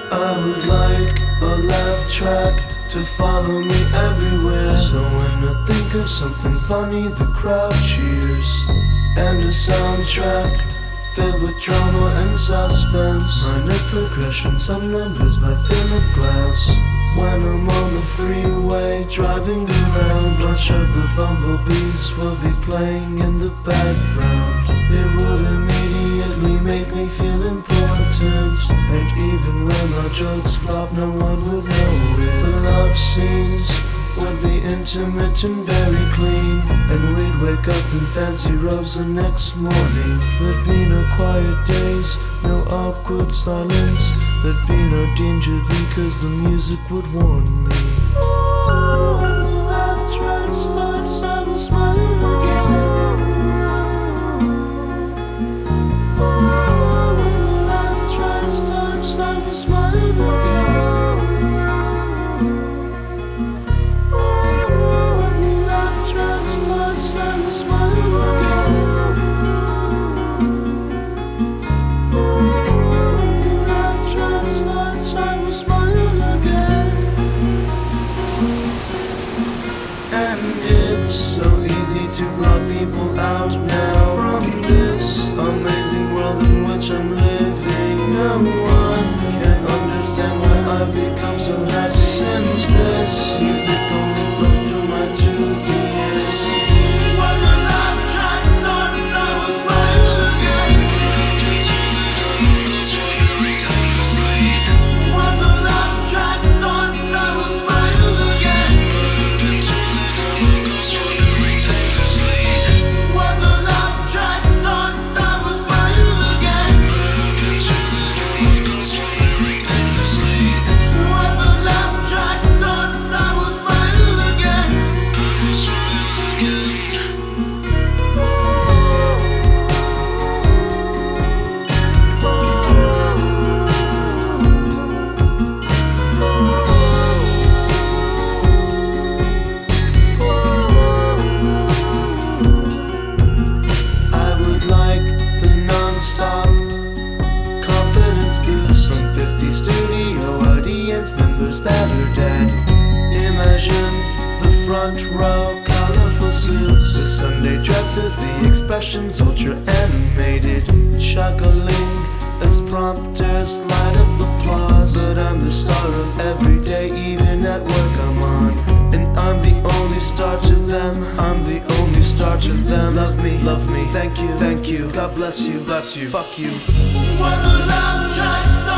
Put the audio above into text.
I would like a laugh track to follow me everywhere. So when I think of something funny, the crowd cheers. And a soundtrack filled with drama and suspense. Minor progression, some numbers by Philip Glass. When I'm on the freeway driving around, much of the bumblebees will be playing in the background. It would immediately make me feel important, and even when our jokes flop, no one would know it. The love scenes would be intimate and very clean, and we'd wake up in fancy robes the next morning. There'd be no quiet days, no awkward silence. There'd be no danger because the music would warn me. When the laugh track starts, I will smile again. When the laugh track starts, I will smile again. When the laugh track starts, I will smile again. So easy to block people out now from this amazing world in which I'm living. No one can understand why I've become so happy since this music only flows through my 2 ears. When the laugh track starts, I will smile again. When the laugh track starts, I will smile again. Members that are dead. Imagine the front row, colorful suits, the Sunday dresses, the expressions ultra animated, chuckling as prompters light up applause. But I'm the star of every day, even at work I'm on, and I'm the only star to them. I'm the only star to them. Love me, thank you, God bless you, fuck you. When the laugh track starts,